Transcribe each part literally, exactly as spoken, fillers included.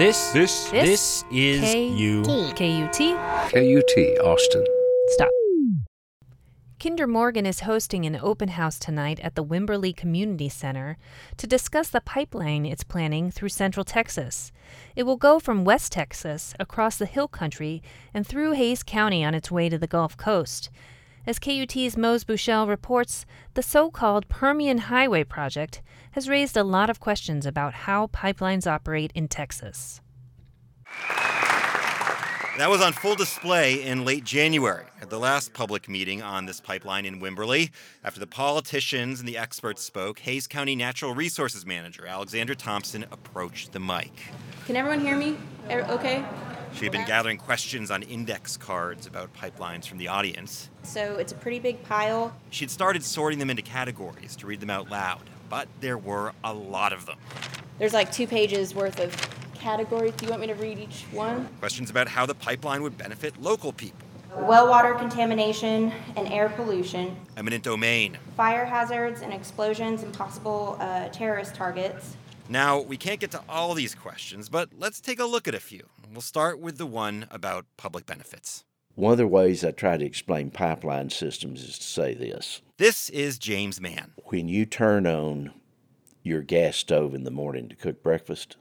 This, this, This this is K- you. K U T. K U T, Austin. Stop. Kinder Morgan is hosting an open house tonight at the Wimberley Community Center to discuss the pipeline it's planning through Central Texas. It will go from West Texas across the hill country and through Hays County on its way to the Gulf Coast. As K U T's Mose Buchel reports, the so-called Permian Highway project has raised a lot of questions about how pipelines operate in Texas. That was on full display in late January at the last public meeting on this pipeline in Wimberley. After the politicians and the experts spoke, Hays County Natural Resources Manager Alexandra Thompson approached the mic. Can everyone hear me? Okay? She had been gathering questions on index cards about pipelines from the audience. So it's a pretty big pile. She'd started sorting them into categories to read them out loud, but there were a lot of them. There's like two pages worth of categories. Do you want me to read each one? Questions about how the pipeline would benefit local people. Well water contamination and air pollution. Eminent domain. Fire hazards and explosions and possible uh, terrorist targets. Now, we can't get to all these questions, but let's take a look at a few. We'll start with the one about public benefits. One of the ways I try to explain pipeline systems is to say this. This is James Mann. When you turn on your gas stove in the morning to cook breakfast,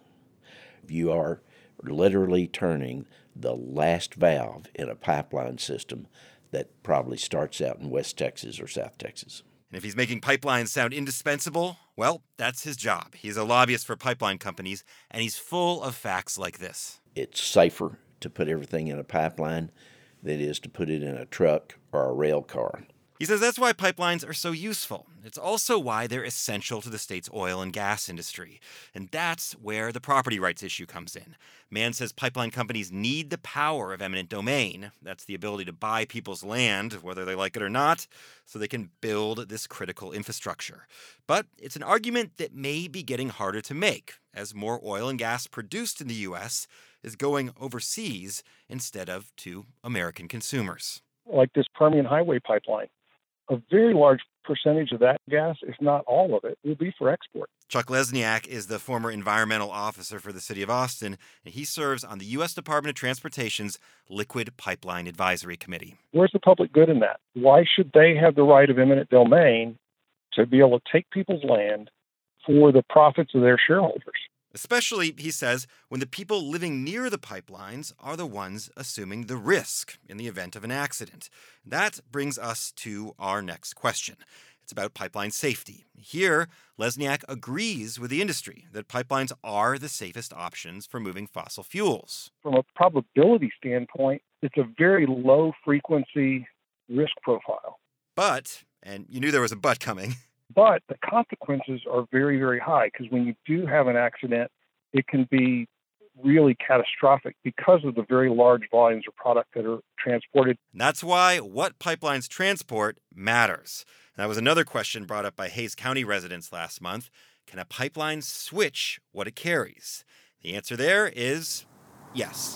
you are literally turning the last valve in a pipeline system that probably starts out in West Texas or South Texas. And if he's making pipelines sound indispensable, well, that's his job. He's a lobbyist for pipeline companies, and he's full of facts like this. It's safer to put everything in a pipeline than it is to put it in a truck or a rail car. He says that's why pipelines are so useful. It's also why they're essential to the state's oil and gas industry. And that's where the property rights issue comes in. Mann says pipeline companies need the power of eminent domain. That's the ability to buy people's land, whether they like it or not, so they can build this critical infrastructure. But it's an argument that may be getting harder to make, as more oil and gas produced in the U S is going overseas instead of to American consumers. Like this Permian Highway pipeline. A very large percentage of that gas, if not all of it, will be for export. Chuck Lesniak is the former environmental officer for the city of Austin, and he serves on the U S Department of Transportation's Liquid Pipeline Advisory Committee. Where's the public good in that? Why should they have the right of eminent domain to be able to take people's land for the profits of their shareholders? Especially, he says, when the people living near the pipelines are the ones assuming the risk in the event of an accident. That brings us to our next question. It's about pipeline safety. Here, Lesniak agrees with the industry that pipelines are the safest options for moving fossil fuels. From a probability standpoint, it's a very low frequency risk profile. But, and you knew there was a but coming, But the consequences are very, very high because when you do have an accident, it can be really catastrophic because of the very large volumes of product that are transported. And that's why what pipelines transport matters. And that was another question brought up by Hays County residents last month. Can a pipeline switch what it carries? The answer there is yes.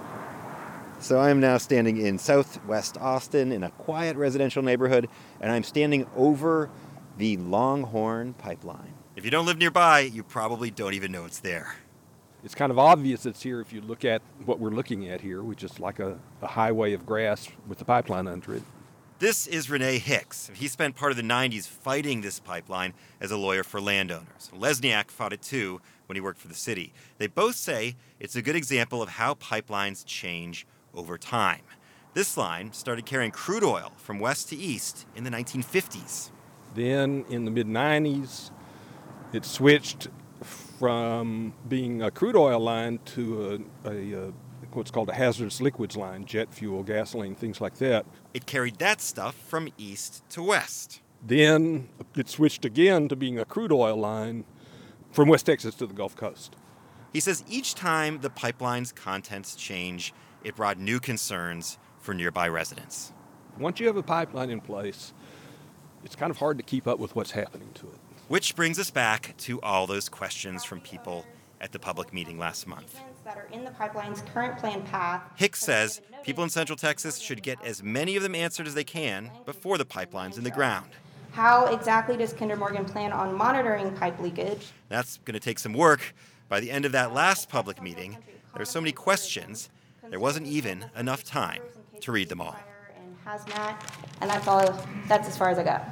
So I am now standing in southwest Austin in a quiet residential neighborhood, and I'm standing over the Longhorn Pipeline. If you don't live nearby, you probably don't even know it's there. It's kind of obvious it's here if you look at what we're looking at here, which is like a, a highway of grass with the pipeline under it. This is Renee Hicks. He spent part of the nineties fighting this pipeline as a lawyer for landowners. Lesniak fought it too when he worked for the city. They both say it's a good example of how pipelines change over time. This line started carrying crude oil from west to east in the nineteen fifties. Then in the mid nineties, it switched from being a crude oil line to a, a, a what's called a hazardous liquids line, jet fuel, gasoline, things like that. It carried that stuff from east to west. Then it switched again to being a crude oil line from West Texas to the Gulf Coast. He says each time the pipeline's contents change, it brought new concerns for nearby residents. Once you have a pipeline in place, it's kind of hard to keep up with what's happening to it. Which brings us back to all those questions from people at the public meeting last month. That are in the pipeline's current planned path. Hicks says people in Central Texas should get as many of them answered as they can before the pipeline's in the ground. How exactly does Kinder Morgan plan on monitoring pipe leakage? That's going to take some work, By the end of that last public meeting, there were so many questions, there wasn't even enough time to read them all. And hazmat, and that's all. That's as far as I got.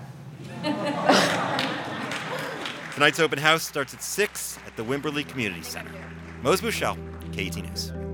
Tonight's open house starts at six at the Wimberley Community Center. Mose Bushell, K E T News.